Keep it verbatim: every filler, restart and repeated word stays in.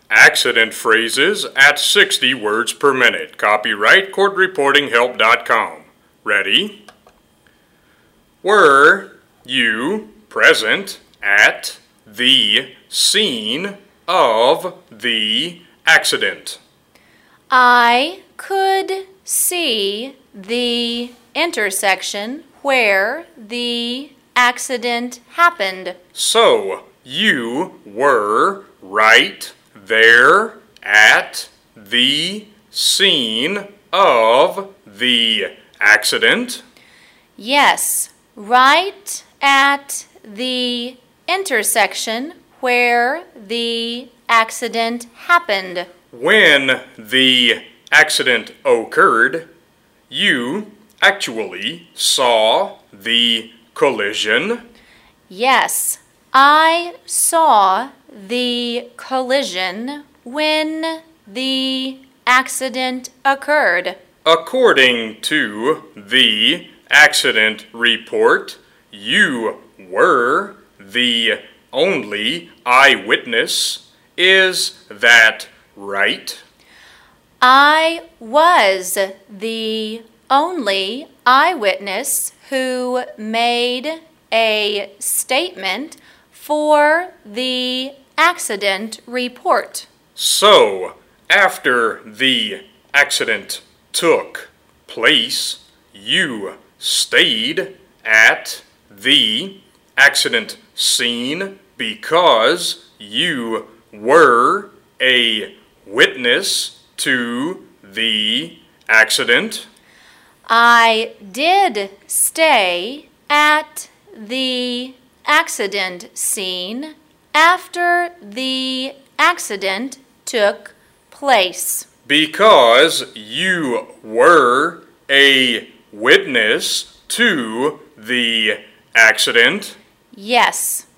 accident phrases at sixty words per minute. Copyright court reporting help dot com. Ready? Were you present at the scene of the accident? I could see the intersection where the accident happened. So, you were right there at the scene of the accident? Yes, right at the intersection where the accident happened. When the accident occurred, you actually saw the collision? Yes, I saw the collision when the accident occurred. According to the accident report, you were the only eyewitness. Is that right? I was the only eyewitness who made a statement for the accident report. So, after the accident took place, you stayed at the accident scene because you were a witness to the accident? I did stay at the accident scene after the accident took place. Because you were a witness to the accident? Yes.